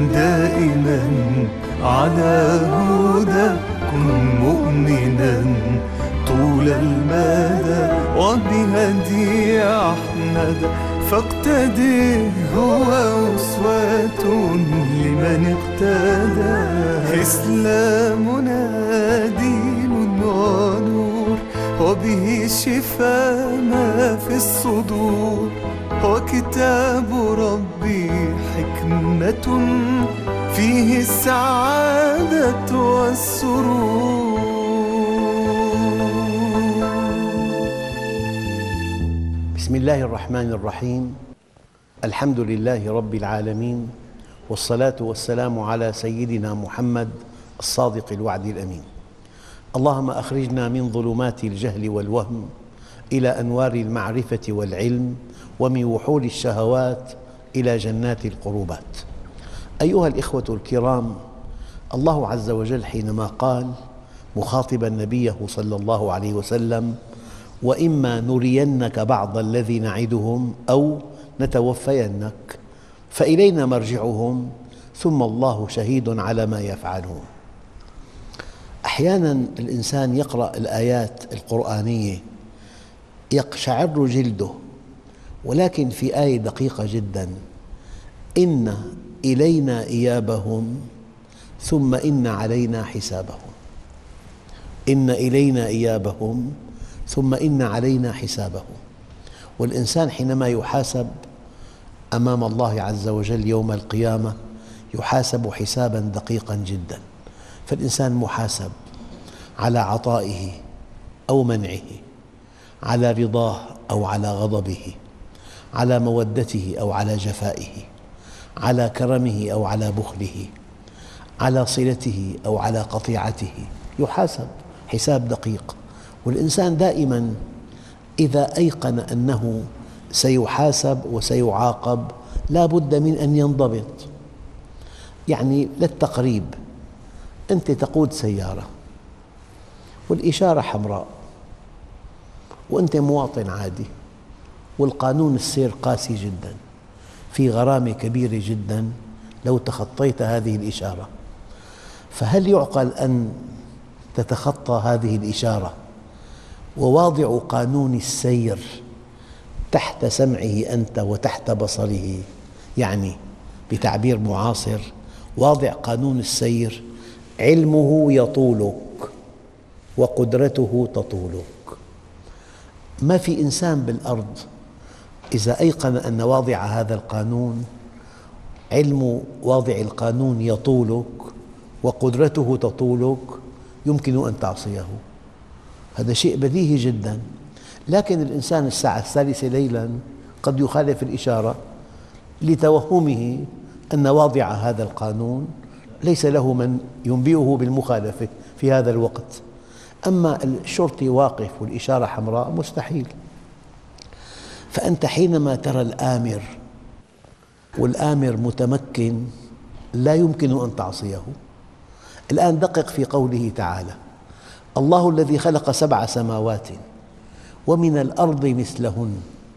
دائما على هدى، كن مؤمنا طول المدى وبهدي أحمد فاقتدي، هو أسوة لمن اقتدى. إسلامنا دين ونور، وبه شفاء ما في الصدور، وكتاب ربي حكمة فيه السعادة والسرور. بسم الله الرحمن الرحيم. الحمد لله رب العالمين، والصلاة والسلام على سيدنا محمد الصادق الوعد الأمين. اللهم أخرجنا من ظلمات الجهل والوهم إلى أنوار المعرفة والعلم، ومن وحول الشهوات إلى جنات القربات. أيها الإخوة الكرام، الله عز وجل حينما قال مخاطبا نبيه صلى الله عليه وسلم: وإما نرينك بعض الذي نعدهم أو نتوفينك فإلينا مرجعهم ثم الله شهيد على ما يفعلون. أحياناً الإنسان يقرأ الآيات القرآنية يقشعر جلده، ولكن في آية دقيقة جداً: إن إلينا إيابهم ثم إن علينا حسابهم. إن إلينا إيابهم ثم إن علينا حسابهم. والإنسان حينما يحاسب أمام الله عز وجل يوم القيامة يحاسب حساباً دقيقاً جداً. فالإنسان محاسب على عطائه أو منعه، على رضاه أو على غضبه، على مودته أو على جفائه، على كرمه أو على بخله، على صلته أو على قطيعته. يحاسب حساب دقيق. والإنسان دائماً إذا أيقن أنه سيحاسب وسيعاقب لا بد من أن ينضبط. يعني للتقريب، أنت تقود سيارة والإشارة حمراء وأنت مواطن عادي، والقانون السير قاسي جداً، في غرامة كبيرة جداً لو تخطيت هذه الإشارة. فهل يعقل أن تتخطى هذه الإشارة وواضع قانون السير تحت سمعه أنت وتحت بصره؟ يعني بتعبير معاصر، واضع قانون السير علمه يطولك وقدرته تطولك. ما في إنسان بالأرض إذا أيقن أن واضع هذا القانون علم واضع القانون يطولك وقدرته تطولك يمكن أن تعصيه. هذا شيء بديهي جداً. لكن الإنسان الساعة 3 ليلاً قد يخالف الإشارة لتوهمه أن واضع هذا القانون ليس له من ينبئه بالمخالفة في هذا الوقت. أما الشرطي واقف والإشارة حمراء مستحيل. فأنت حينما ترى الآمر والآمر متمكن لا يمكن أن تعصيه. الآن دقق في قوله تعالى: الله الذي خلق 7 سماوات ومن الأرض مثلهن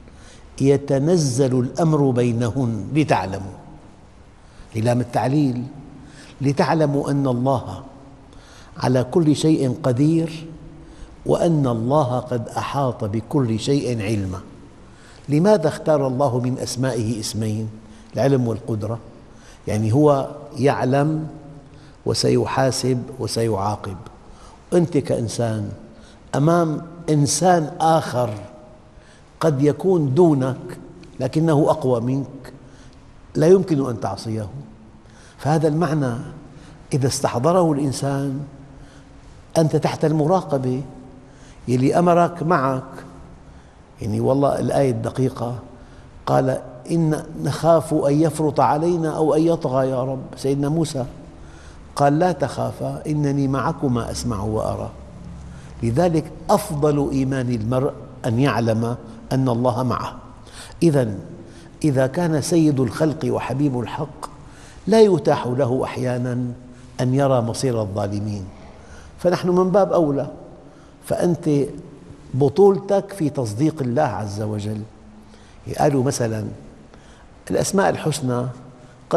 يتنزل الأمر بينهن لتعلموا. لام التعليل، لتعلموا أن الله على كل شيء قدير وأن الله قد أحاط بكل شيء علما. لماذا اختار الله من أسمائه اسمين؟ العلم والقدرة. يعني هو يعلم وسيحاسب وسيعاقب. أنت كإنسان أمام إنسان آخر قد يكون دونك لكنه أقوى منك، لا يمكن أن تعصيه. فهذا المعنى إذا استحضره الإنسان أنت تحت المراقبة، يلي أمرك معك. يعني والله الآية الدقيقة قال: إن نخاف أن يفرط علينا أو أن يطغى يا رب. سيدنا موسى قال: لا تخافا إنني معكما أسمع وأرى. لذلك أفضل إيمان المرء أن يعلم أن الله معه. إذا كان سيد الخلق وحبيب الحق لا يتاح له أحياناً أن يرى مصير الظالمين، فنحن من باب أولى. فأنت بطولتك في تصديق الله عز وجل. قالوا مثلاً الأسماء الحسنى قد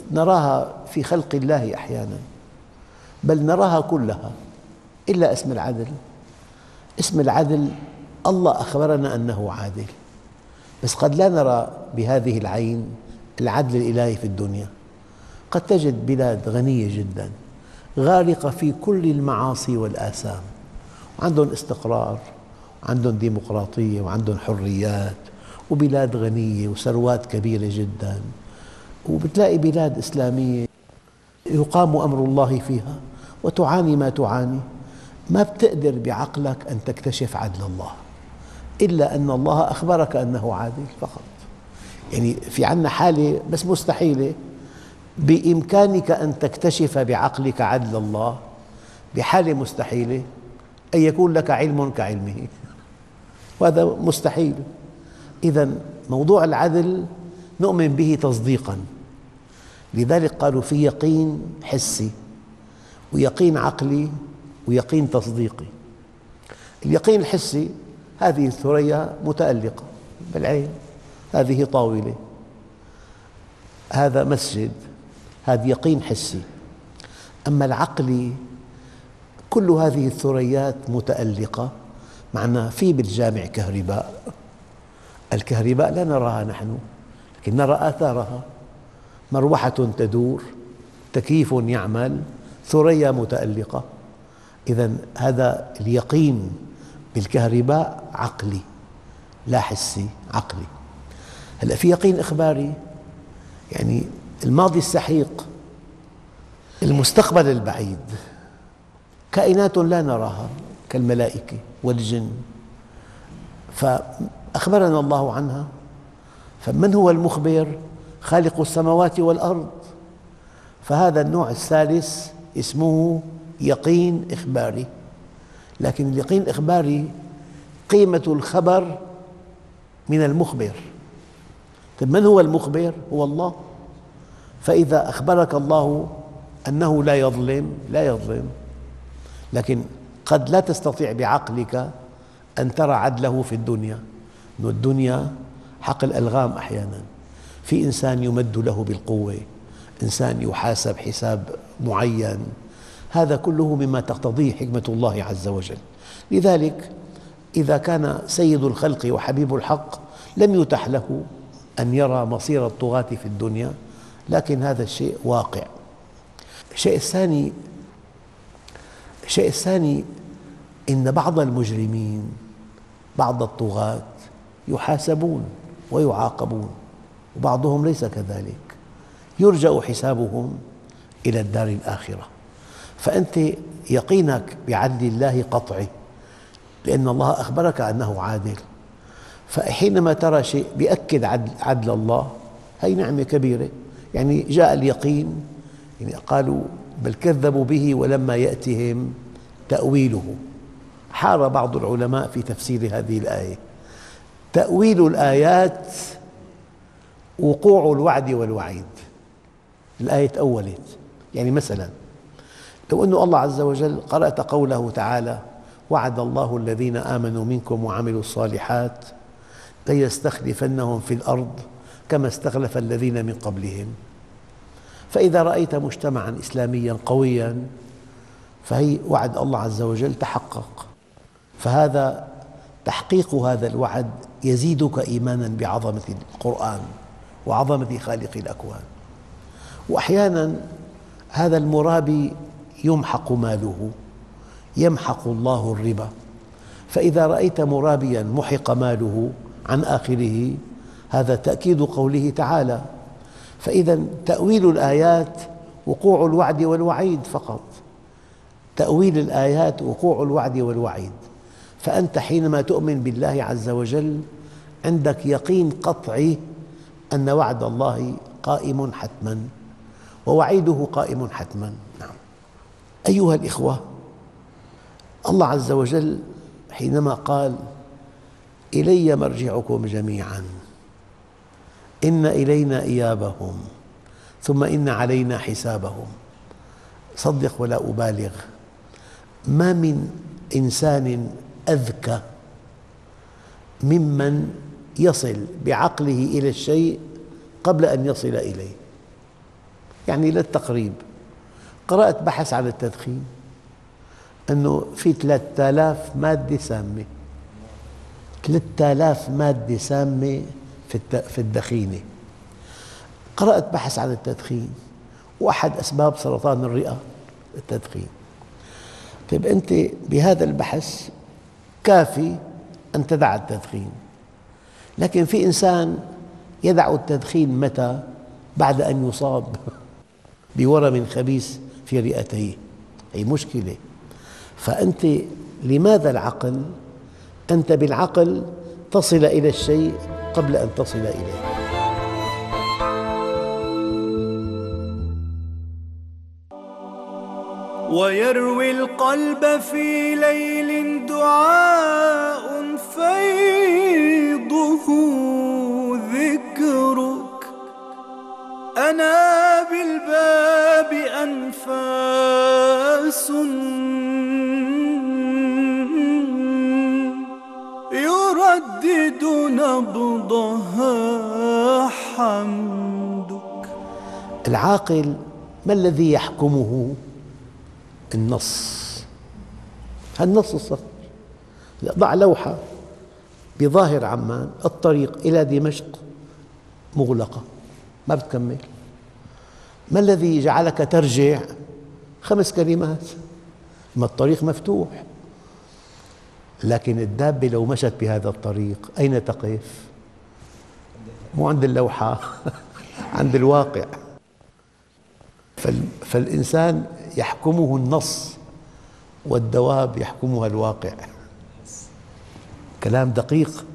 نراها في خلق الله أحيانا، بل نراها كلها إلا اسم العدل. اسم العدل الله أخبرنا أنه عادل، بس قد لا نرى بهذه العين العدل الإلهي في الدنيا. قد تجد بلاد غنية جدا غارقة في كل المعاصي والآثام، وعندهم استقرار وعندهم ديمقراطية وعندهم حريات، وبلاد غنية وثروات كبيرة جدا، وبتلاقي بلاد إسلامية يقام أمر الله فيها وتعاني ما تعاني. ما بتقدر بعقلك أن تكتشف عدل الله إلا أن الله أخبرك أنه عادل فقط. يعني في عنا حالة بس مستحيلة، بإمكانك أن تكتشف بعقلك عدل الله، بحالة مستحيلة أن يكون لك علم كعلمه، وهذا مستحيل. إذن موضوع العدل نؤمن به تصديقاً، لذلك قالوا في يقين حسي ويقين عقلي ويقين تصديقي. اليقين الحسي هذه الثريا متألقة بالعين، هذه طاولة، هذا مسجد، هذا يقين حسي. أما العقلي كل هذه الثريات متألقة، معنا في بالجامع كهرباء، الكهرباء لا نراها نحن لكن نرى آثارها، مروحة تدور، تكييف يعمل، ثريا متألقة. إذن هذا اليقين بالكهرباء عقلي لا حسي، عقلي. هلأ في يقين إخباري، يعني الماضي السحيق، المستقبل البعيد، كائنات لا نراها كالملائكة والجن، فأخبرنا الله عنها. فمن هو المخبر؟ خالق السماوات والأرض. فهذا النوع الثالث اسمه يقين إخباري. لكن اليقين الإخباري قيمة الخبر من المخبر. طيب من هو المخبر؟ هو الله. فإذا أخبرك الله أنه لا يظلم، لا يظلم، لكن قد لا تستطيع بعقلك أن ترى عدله في الدنيا، لأن الدنيا حقل ألغام أحيانا. في إنسان يمد له بالقوة، إنسان يحاسب حساب معين، هذا كله مما تقتضيه حكمة الله عز وجل. لذلك إذا كان سيد الخلق وحبيب الحق لم يتح له أن يرى مصير الطغاة في الدنيا، لكن هذا الشيء واقع. الشيء الثاني إن بعض المجرمين، بعض الطغاة يحاسبون ويعاقبون، وبعضهم ليس كذلك، يرجأ حسابهم إلى الدار الآخرة. فأنت يقينك بعدل الله قطعي، لأن الله أخبرك أنه عادل. فحينما ترى شيء يؤكد عدل الله، هذه نعمة كبيرة. يعني جاء اليقين، يعني قالوا بل كذبوا به ولما يأتهم تأويله. حار بعض العلماء في تفسير هذه الآية. تأويل الآيات وقوع الوعد والوعيد. الآية تأولت، يعني مثلا لو أن الله عز وجل قرأت قوله تعالى: وعد الله الذين آمنوا منكم وعملوا الصالحات ليستخلفنهم في الأرض كما استخلف الذين من قبلهم. فإذا رأيت مجتمعاً إسلامياً قوياً فهي وعد الله عز وجل تحقق. فهذا تحقيق هذا الوعد يزيدك إيماناً بعظمة القرآن وعظمة خالق الأكوان. وأحياناً هذا المرابي يمحق ماله، يمحق الله الربا. فإذا رأيت مرابياً محق ماله عن آخره، هذا تأكيد قوله تعالى. فإذا تأويل الآيات وقوع الوعد والوعيد فقط، تأويل الآيات وقوع الوعد والوعيد. فأنت حينما تؤمن بالله عز وجل عندك يقين قطعي أن وعد الله قائم حتماً ووعيده قائم حتماً. نعم. أيها الإخوة، الله عز وجل حينما قال: إلي مرجعكم جميعاً إن إلينا إيابهم ثم إن علينا حسابهم، صدق ولا أبالغ، ما من إنسان أذكى ممن يصل بعقله إلى الشيء قبل أن يصل إليه. يعني للتقريب قرأت بحث عن التدخين أنه في 3000 مادة سامة، 3000 مادة سامة في الدخينة. قرأت بحث عن التدخين وأحد أسباب سرطان الرئة التدخين. طيب أنت بهذا البحث كافي أن تدع التدخين، لكن في إنسان يدع التدخين متى؟ بعد أن يصاب بورم خبيث في رئتيه، أي مشكلة. فأنت لماذا العقل؟ أنت بالعقل تصل إلى الشيء قبل أن تصل إليه. ويروي القلب في ليل دعاء فيضه ذكرك، أنا بالباب أنفاس يردد نبضها حمدك. العاقل ما الذي يحكمه؟ النص. النص الصغير. ضع لوحة بظاهر عمان الطريق إلى دمشق مغلقة ما بتكمل، ما الذي جعلك ترجع؟ 5 كلمات، ما الطريق مفتوح. لكن الدابة لو مشت بهذا الطريق أين تقف؟ مو عند اللوحة عند الواقع. فالإنسان يحكمه النص والدواب يحكمها الواقع. كلام دقيق.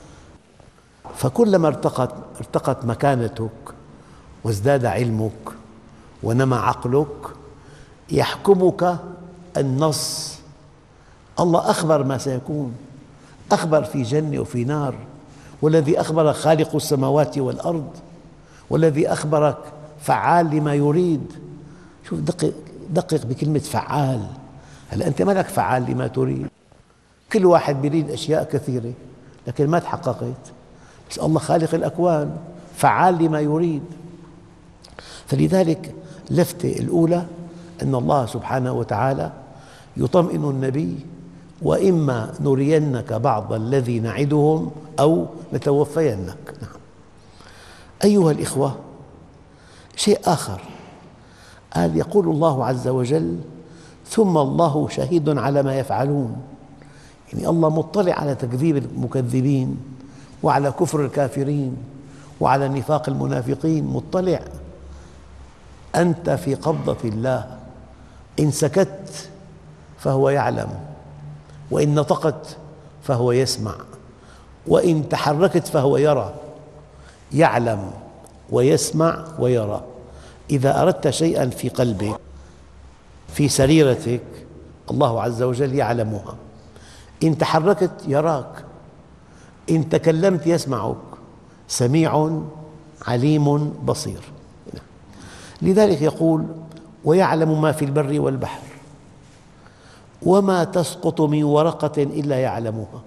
فكلما ارتقت مكانتك وازداد علمك ونمى عقلك يحكمك النص. الله أخبر ما سيكون، أخبر في جنة وفي نار، والذي أخبر خالق السماوات والأرض، والذي أخبرك فعال لما يريد. شوف دقق بكلمة فعال. هلأ أنت ما لك فعال لما تريد، كل واحد يريد أشياء كثيرة لكن ما تحققت، بس الله خالق الأكوان فعال لما يريد. فلذلك لفتة الأولى أن الله سبحانه وتعالى يطمئن النبي: وإما نرينك بعض الذي نعدهم أو نتوفينك. أيها الإخوة، شيء آخر قال: يقول الله عز وجل: ثم الله شهيد على ما يفعلون. يعني الله مطلع على تكذيب المكذبين وعلى كفر الكافرين وعلى نفاق المنافقين، مطلع. أنت في قبضة الله، إن سكت فهو يعلم، وإن نطقت فهو يسمع، وإن تحركت فهو يرى. يعلم ويسمع ويرى. إذا أردت شيئا في قلبك في سريرتك الله عز وجل يعلمها، إن تحركت يراك، إن تكلمت يسمعك، سميع عليم بصير. لذلك يقول: ويعلم ما في البر والبحر وما تسقط من ورقة إلا يعلمها.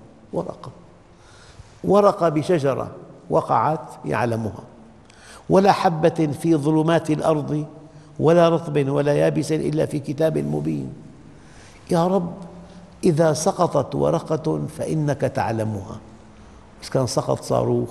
ورقة بشجرة وقعت يعلمها، ولا حبة في ظلمات الأرض ولا رطب ولا يابس إلا في كتاب مبين. يا رب، إذا سقطت ورقة فإنك تعلمها. بس كان سقط صاروخ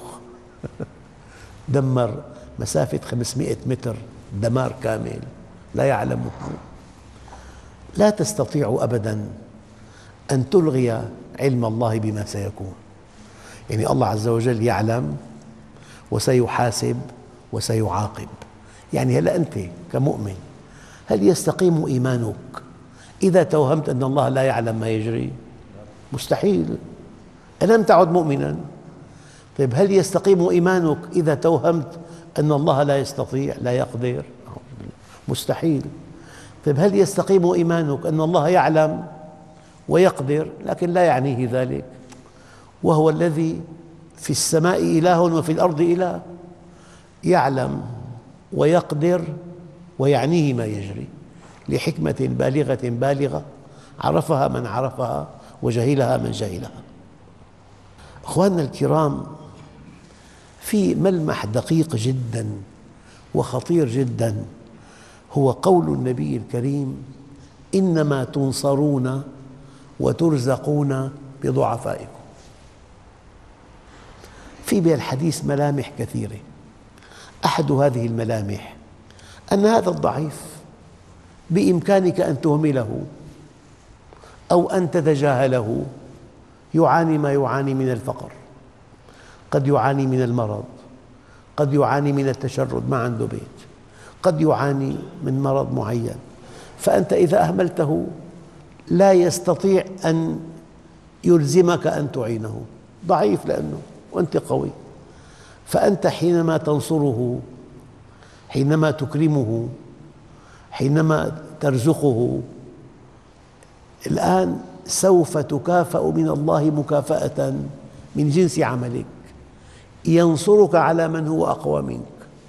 دمر مسافة 500 متر، دمار كامل، لا يعلمه. لا تستطيع أبداً أن تلغي علم الله بما سيكون. يعني الله عز وجل يعلم وسيحاسب وسيعاقب. يعني هلأ أنت كمؤمن هل يستقيم إيمانك إذا توهمت أن الله لا يعلم ما يجري؟ مستحيل. ألم تعد مؤمناً؟ طيب هل يستقيم إيمانك إذا توهمت أن الله لا يستطيع لا يقدر؟ مستحيل. طيب هل يستقيم إيمانك أن الله يعلم ويقدر لكن لا يعنيه ذلك، وهو الذي في السماء إله وفي الأرض إله، يعلم ويقدر ويعنيه ما يجري لحكمة بالغة عرفها من عرفها وجهلها من جهلها. أخواننا الكرام، في ملمح دقيق جدا وخطير جدا هو قول النبي الكريم: إنما تنصرون وترزقون بضعفائكم. في بالحديث ملامح كثيرة، أحد هذه الملامح أن هذا الضعيف بإمكانك أن تهمله أو أن تتجاهله، يعاني ما يعاني من الفقر، قد يعاني من المرض، قد يعاني من التشرد، ما عنده بيت، قد يعاني من مرض معين، فأنت إذا أهملته لا يستطيع أن يلزمك أن تعينه، ضعيف لأنه وأنت قوي. فأنت حينما تنصره، حينما تكرمه، حينما ترزقه، الآن سوف تكافأ من الله مكافأة من جنس عملك، ينصرك على من هو أقوى منك.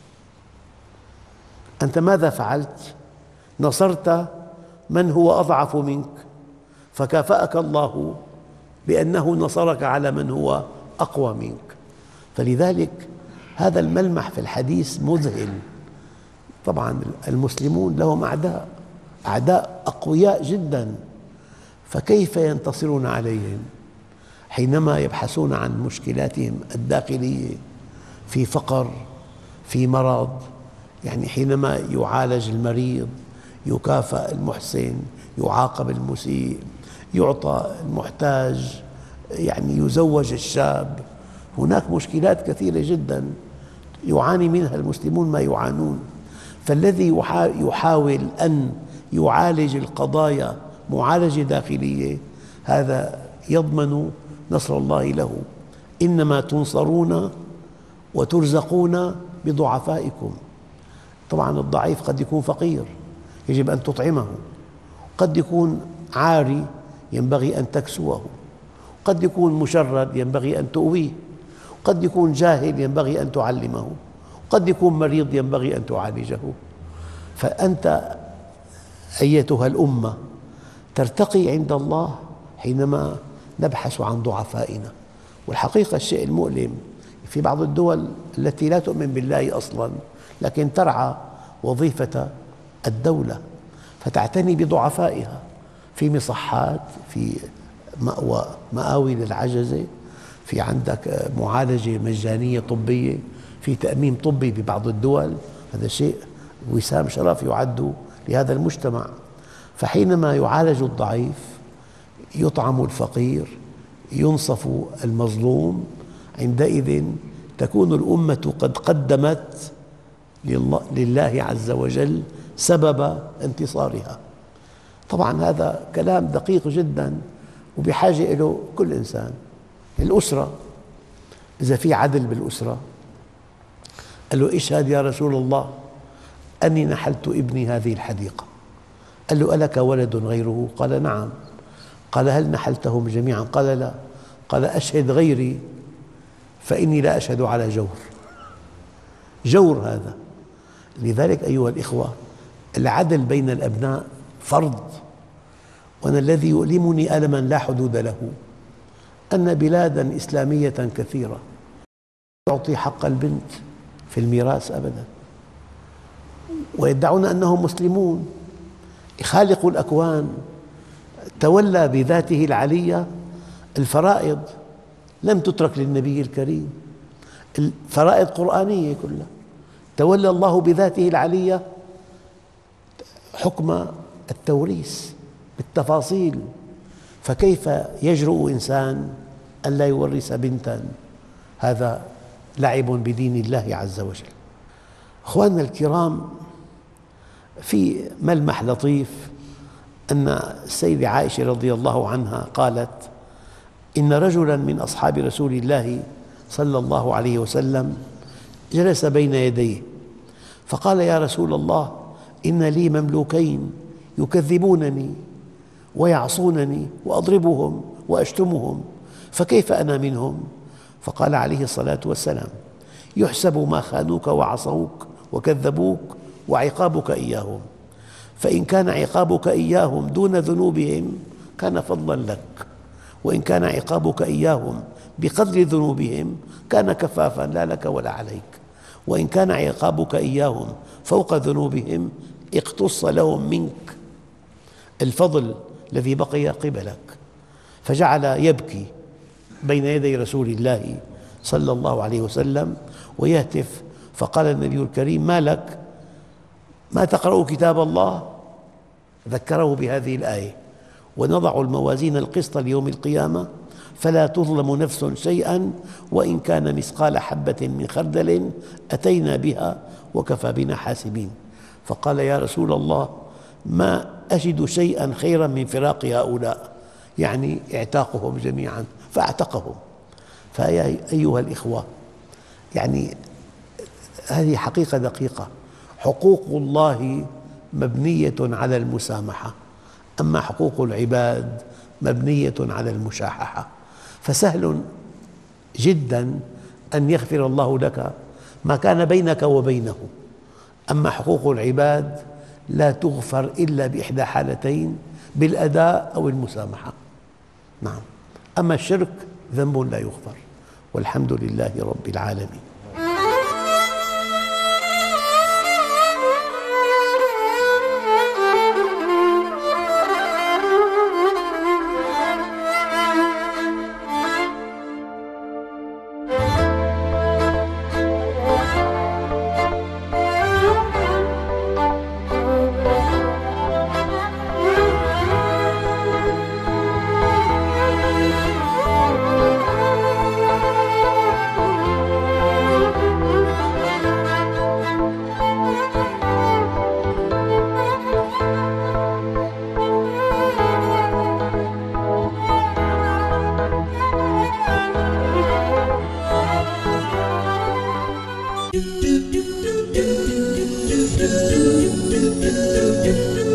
أنت ماذا فعلت؟ نصرت من هو أضعف منك، فكافأك الله بأنه نصرك على من هو أقوى منك. فلذلك هذا الملمح في الحديث مذهل. طبعا المسلمون لهم أعداء أقوياء جدا، فكيف ينتصرون عليهم حينما يبحثون عن مشكلاتهم الداخلية في فقر، في مرض؟ يعني حينما يعالج المريض يكافأ المحسن، يعاقب المسيء، يعطى المحتاج، يعني يزوج الشاب. هناك مشكلات كثيرة جدا يعاني منها المسلمون ما يعانون. فالذي يحاول أن يعالج القضايا معالجة داخلية، هذا يضمن نصر الله له. إنما تنصرون وترزقون بضعفائكم. طبعا الضعيف قد يكون فقير يجب أن تطعمه، قد يكون عاري ينبغي أن تكسوه، قد يكون مشرد ينبغي أن تؤويه، قد يكون جاهل ينبغي أن تعلمه، قد يكون مريض ينبغي أن تعالجه. فأنت أيتها الأمة ترتقي عند الله حينما نبحث عن ضعفائنا. والحقيقة الشيء المؤلم في بعض الدول التي لا تؤمن بالله أصلاً، لكن ترعى وظيفة الدولة فتعتني بضعفائها، في مصحات، في مآوي للعجزة، في عندك معالجة مجانية طبية، في تأمين طبي ببعض الدول. هذا شيء وسام شرف يعد لهذا المجتمع. فحينما يعالج الضعيف، يطعم الفقير، ينصف المظلوم، عندئذ تكون الأمة قد قدمت لله عز وجل سبب انتصارها. طبعا هذا كلام دقيق جدا وبحاجة له كل إنسان. الأسرة، إذا في عدل بالأسرة، قال له: اشهد يا رسول الله أني نحلت ابني هذه الحديقة. قال له: ألك ولد غيره؟ قال: نعم. قال: هل نحلتهم جميعا؟ قال: لا. قال: أشهد غيري فإني لا أشهد على جور. جور هذا. لذلك أيها الإخوة، العدل بين الأبناء فرض. وأنا الذي يؤلمني ألما لا حدود له أن بلادا إسلامية كثيرة تعطي حق البنت في الميراث أبدا، ويدعون أنهم مسلمون. خالق الأكوان تولى بذاته العلية الفرائض، لم تترك للنبي الكريم، الفرائض قرآنية كلها. تولى الله بذاته العلية حكم التوريث بالتفاصيل، فكيف يجرؤ إنسان أن لا يورث بنتا؟ هذا لعب بدين الله عز وجل. أخواننا الكرام، في ملمح لطيف أن السيدة عائشة رضي الله عنها قالت: إن رجلا من أصحاب رسول الله صلى الله عليه وسلم جلس بين يديه فقال: يا رسول الله، إن لي مملوكين يكذبونني ويعصونني وأضربهم وأشتمهم، فكيف أنا منهم؟ فقال عليه الصلاة والسلام: يحسب ما خانوك وعصوك وكذبوك وعقابك إياهم، فإن كان عقابك إياهم دون ذنوبهم كان فضلا لك، وإن كان عقابك إياهم بقدر ذنوبهم كان كفافا لا لك ولا عليك، وإن كان عقابك إياهم فوق ذنوبهم اقتص لهم منك الفضل الذي بقي قبلك. فجعل يبكي بين يدي رسول الله صلى الله عليه وسلم ويهتف. فقال النبي الكريم: ما لك؟ ما تقرأ كتاب الله؟ ذكره بهذه الآية: ونضع الموازين القسط ليوم القيامة فلا تظلم نفس شيئا وإن كان مثقال حبة من خردل أتينا بها وكفى بنا حاسبين. فقال: يا رسول الله، ما أجد شيئا خيرا من فراق هؤلاء، يعني اعتاقهم جميعا، فاعتقهم. فيا أيها الإخوة، يعني هذه حقيقة دقيقة. حقوق الله مبنية على المسامحة، أما حقوق العباد مبنية على المشاححة. فسهل جدا أن يغفر الله لك ما كان بينك وبينه، أما حقوق العباد لا تغفر إلا بإحدى حالتين: بالأداء أو المسامحة. نعم، أما الشرك ذنب لا يغفر، والحمد لله رب العالمين. do do do do do do do do do do